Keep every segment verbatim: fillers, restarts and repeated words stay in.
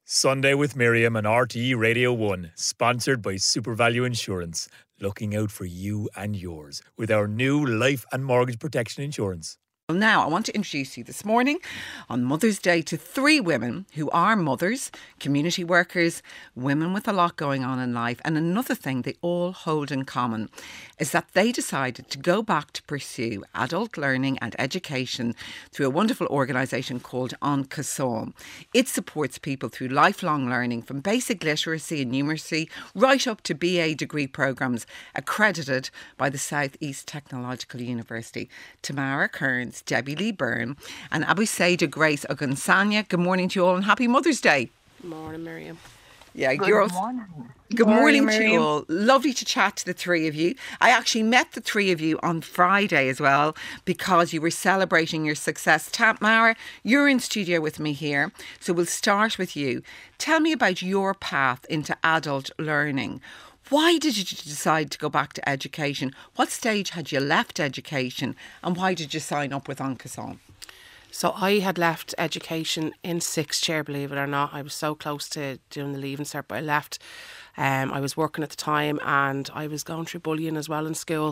Sunday with Miriam on R T E Radio one, sponsored by SuperValue Insurance, looking out for you and yours with our new life and mortgage protection insurance. Now, I want to introduce you this morning on Mother's Day to three women who are mothers, community workers, women with a lot going on in life. And another thing they all hold in common is that they decided to go back to pursue adult learning and education through a wonderful organisation called An Chosán. It supports people through lifelong learning from basic literacy and numeracy right up to B A degree programmes accredited by the South East Technological University. Tamara Kearns, Debbie Lee Byrne and Abuseda Grace Ogunsanya. Good morning to you all and happy Mother's Day. Good morning, Miriam. Yeah, Good girls. morning. Good morning, morning to you all. Lovely to chat to the three of you. I actually met the three of you on Friday as well because you were celebrating your success. Tamara, you're in studio with me here, so we'll start with you. Tell me about your path into adult learning. Why did you decide to go back to education? What stage had you left education and why did you sign up with An Chosán? So I had left education in sixth year, believe it or not. I was so close to doing the Leaving Cert, but I left. Um, I was working at the time and I was going through bullying as well in school.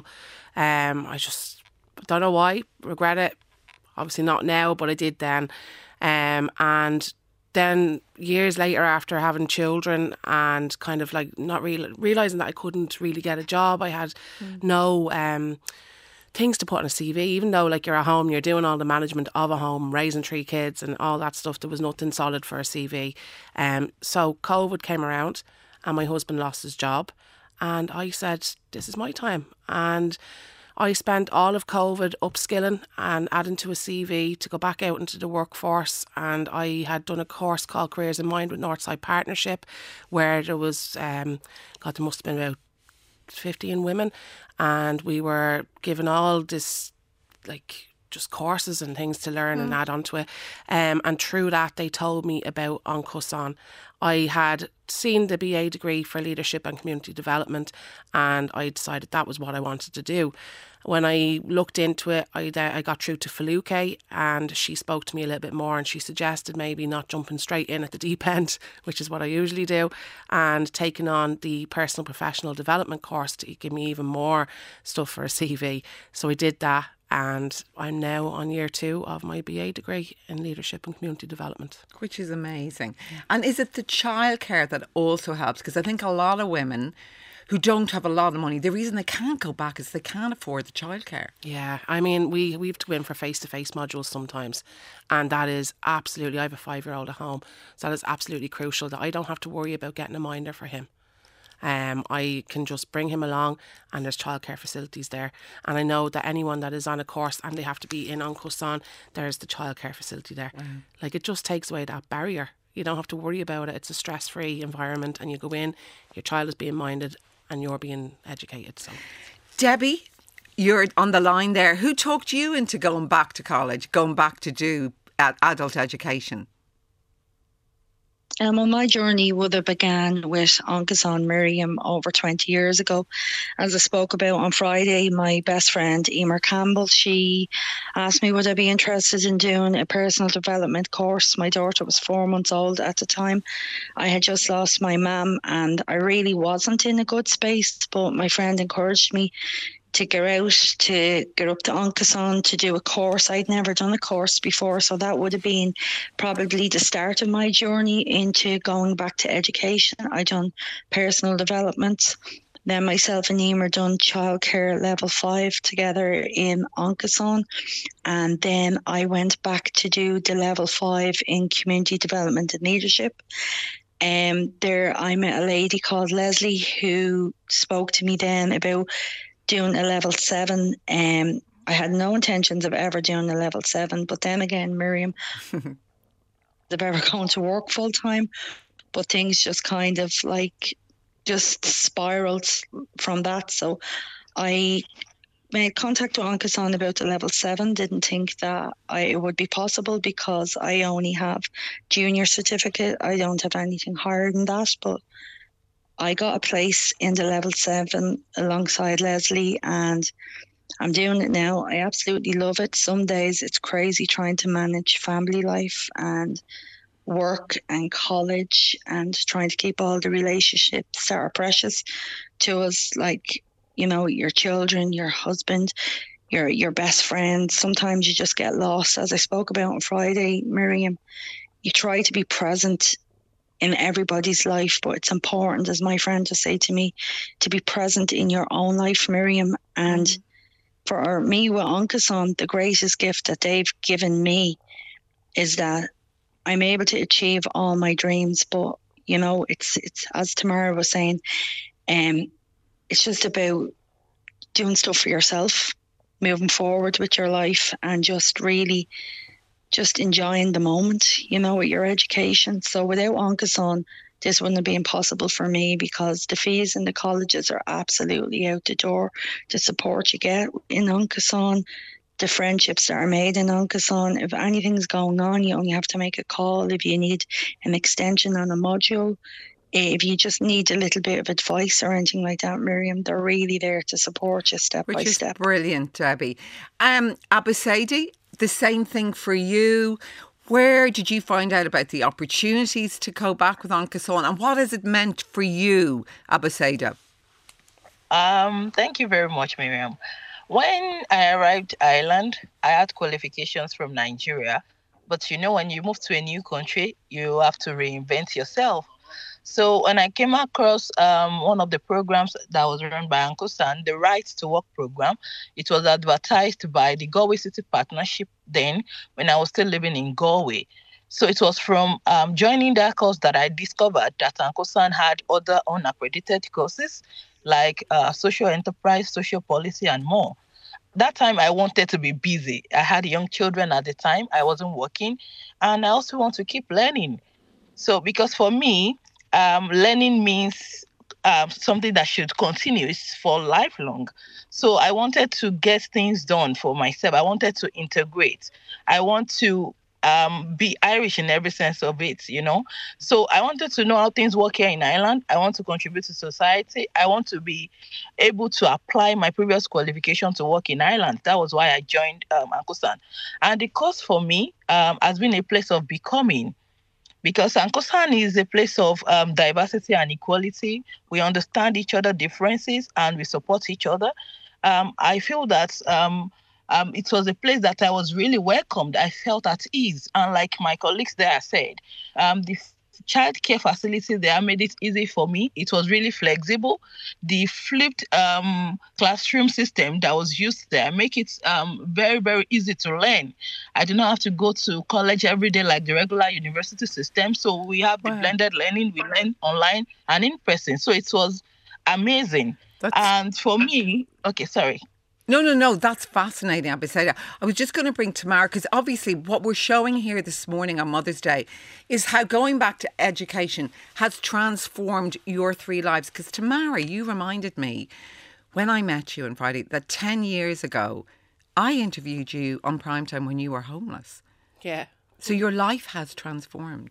Um, I just don't know why, regret it. Obviously not now, but I did then. Um, and then years later, after having children and kind of like not real, realising that I couldn't really get a job, I had mm. no um, things to put on a C V, even though like you're at home, you're doing all the management of a home, raising three kids and all that stuff. There was nothing solid for a C V. Um, so COVID came around and my husband lost his job and I said, this is my time. And I spent all of COVID upskilling and adding to a C V to go back out into the workforce. And I had done a course called Careers in Mind with Northside Partnership, where there was, um, God, there must have been about fifteen women. And we were given all this, like, just courses and things to learn mm. and add on to it. Um, and through that, they told me about An Chosán. I had seen the B A degree for leadership and community development and I decided that was what I wanted to do. When I looked into it, I, I got through to Feluke and she spoke to me a little bit more and she suggested maybe not jumping straight in at the deep end, which is what I usually do, and taking on the personal professional development course to give me even more stuff for a C V. So I did that. And I'm now on year two of my B A degree in leadership and community development. Which is amazing. And is it the childcare that also helps? Because I think a lot of women who don't have a lot of money, the reason they can't go back is they can't afford the childcare. Yeah, I mean, we, we have to go in for face-to-face modules sometimes. And that is absolutely, I have a five-year-old at home, so that is absolutely crucial that I don't have to worry about getting a minder for him. Um, I can just bring him along and there's childcare facilities there. And I know that anyone that is on a course and they have to be in An Chosán, there's the childcare facility there. Mm. Like it just takes away that barrier. You don't have to worry about it. It's a stress-free environment and you go in, your child is being minded and you're being educated. So, Debbie, you're on the line there. Who talked you into going back to college, going back to do adult education? Um, well, my journey would have began with An Chosán Miriam over twenty years ago. As I spoke about on Friday, my best friend, Emer Campbell, she asked me would I be interested in doing a personal development course. My daughter was four months old at the time. I had just lost my mum and I really wasn't in a good space, but my friend encouraged me to get out, to get up to An Chosán to do a course. I'd never done a course before, so that would have been probably the start of my journey into going back to education. I done personal development. Then myself and Emer done childcare level five together in An Chosán. And then I went back to do the level five in community development and leadership. Um, there I met a lady called Leslie who spoke to me then about doing a level seven. Um, I had no intentions of ever doing a level seven, but then again, Miriam, of ever going to work full time, but things just kind of like just spiraled from that. So I made contact with An Chosán about the level seven. Didn't think that I, it would be possible because I only have junior certificate. I don't have anything higher than that, but I got a place in the level seven alongside Leslie and I'm doing it now. I absolutely love it. Some days it's crazy trying to manage family life and work and college and trying to keep all the relationships that are precious to us, like, you know, your children, your husband, your your best friend. Sometimes you just get lost. As I spoke about on Friday, Miriam, you try to be present in everybody's life, but it's important, as my friend just said to me, to be present in your own life, Miriam. And mm-hmm. for me with Oncason, the greatest gift that they've given me is that I'm able to achieve all my dreams. But, you know, it's, it's as Tamara was saying, um, it's just about doing stuff for yourself, moving forward with your life, and just really just enjoying the moment, you know, with your education. So without Oncason, this wouldn't have been possible for me, because the fees in the colleges are absolutely out the door. The support you get in Oncason, the friendships that are made in Oncason. If anything's going on, you only have to make a call. If you need an extension on a module, if you just need a little bit of advice or anything like that, Miriam, they're really there to support you step Which by is step. Brilliant, Debbie. Um, Abusaidi, the same thing for you. Where did you find out about the opportunities to go back with Oncason, and what has it meant for you, Abusaida? Um, thank you very much, Miriam. When I arrived Ireland, I had qualifications from Nigeria. But you know, when you move to a new country, you have to reinvent yourself. So when I came across um, one of the programs that was run by Oncason, the Right to Work program, it was advertised by the Galway City Partnership then, when I was still living in Galway. So it was from um, joining that course that I discovered that Oncason had other unaccredited courses like uh, social enterprise, social policy, and more. That time I wanted to be busy. I had young children at the time. I wasn't working. And I also want to keep learning. So because for me, um, learning means um, something that should continue. It's for lifelong. So I wanted to get things done for myself. I wanted to integrate. I want to um, be Irish in every sense of it, you know. So I wanted to know how things work here in Ireland. I want to contribute to society. I want to be able to apply my previous qualification to work in Ireland. That was why I joined um, Oncason. And the course for me um, has been a place of becoming, because Oncason is a place of um, diversity and equality. We understand each other's differences and we support each other. Um, I feel that um, um, it was a place that I was really welcomed. I felt at ease. And like my colleagues there said, um, the childcare facilities there made it easy for me. It was really flexible. The flipped um, classroom system that was used there make it um, very, very easy to learn. I do not have to go to college every day like the regular university system. So we have the wow. blended learning. We learn online and in person. So it was amazing. That's... And for me, okay, sorry. No, no, no, that's fascinating, Abusaida. I was just going to bring Tamara, because obviously what we're showing here this morning on Mother's Day is how going back to education has transformed your three lives. Because Tamara, you reminded me when I met you on Friday that ten years ago, I interviewed you on Primetime when you were homeless. Yeah. So your life has transformed.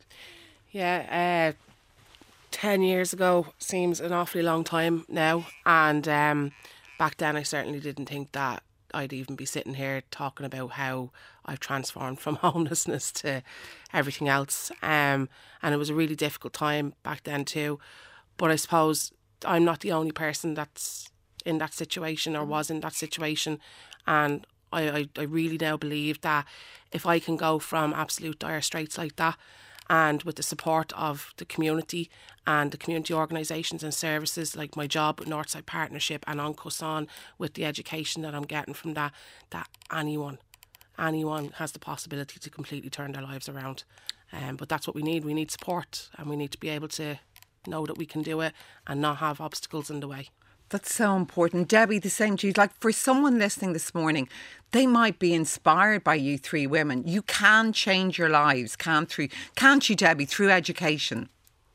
Yeah, uh, ten years ago seems an awfully long time now. And um, back then I certainly didn't think that I'd even be sitting here talking about how I've transformed from homelessness to everything else. Um, and it was a really difficult time back then too. But I suppose I'm not the only person that's in that situation or was in that situation. And I, I, I really now believe that if I can go from absolute dire straits like that, and with the support of the community and the community organisations and services like my job with Northside Partnership and Oncason, with the education that I'm getting from that, that anyone, anyone has the possibility to completely turn their lives around. Um, but that's what we need. We need support, and we need to be able to know that we can do it and not have obstacles in the way. That's so important. Debbie, the same to you. Like, for someone listening this morning, they might be inspired by you three women. You can change your lives, can't, through, can't you, Debbie, through education?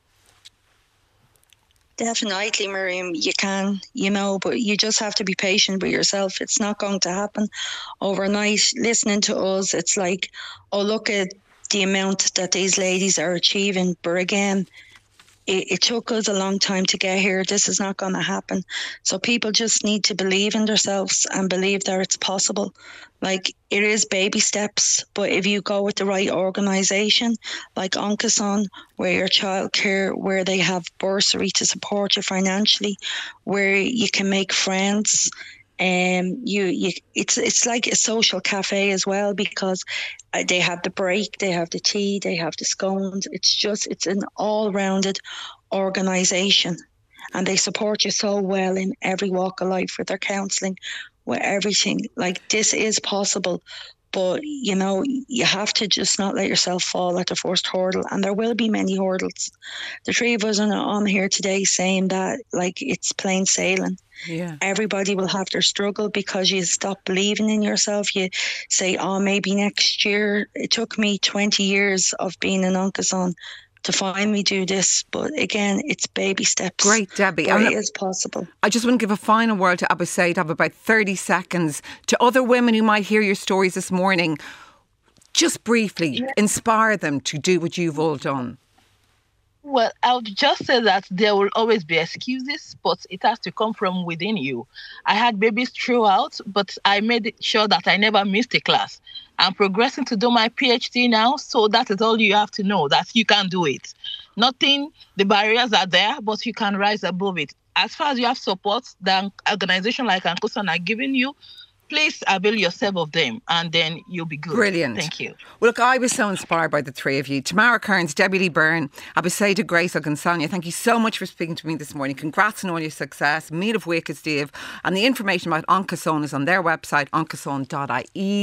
Definitely, Miriam, you can, you know, but you just have to be patient with yourself. It's not going to happen overnight. Listening to us, it's like, oh, look at the amount that these ladies are achieving. But again, it, it took us a long time to get here. This is not going to happen. So people just need to believe in themselves and believe that it's possible. Like, it is baby steps, but if you go with the right organisation, like Oncason, where your childcare, where they have bursary to support you financially, where you can make friends, um, you you it's it's like a social cafe as well, because they have the break, they have the tea, they have the scones. It's just it's an all-rounded organisation, and they support you so well in every walk of life with their counselling, with everything. Like, this is possible, but you know, you have to just not let yourself fall at the first hurdle, and there will be many hurdles. The three of us are on here today saying that like it's plain sailing. Yeah. Everybody will have their struggle because you stop believing in yourself. You say, oh, maybe next year. It took me twenty years of being in Oncason to finally do this, but again, it's baby steps. Great, Debbie. But And it is possible. I just want to give a final word to Abu Said. I have about thirty seconds to other women who might hear your stories this morning. Just briefly, inspire them to do what you've all done. Well, I would just say that there will always be excuses, but it has to come from within you. I had babies throughout, but I made sure that I never missed a class. I'm progressing to do my PhD now, so that is all you have to know, that you can do it. Nothing, the barriers are there, but you can rise above it. As far as you have support, the organization like Oncason are giving you, please avail yourself of them, and then you'll be good. Brilliant. Thank you. Well, look, I was so inspired by the three of you. Tamara Kearns, Debbie Lee Byrne, Abusaida Grace Ogunsanya, thank you so much for speaking to me this morning. Congrats on all your success. Mead of Wickes, Dave. And the information about Oncason is on their website, oncason dot I E.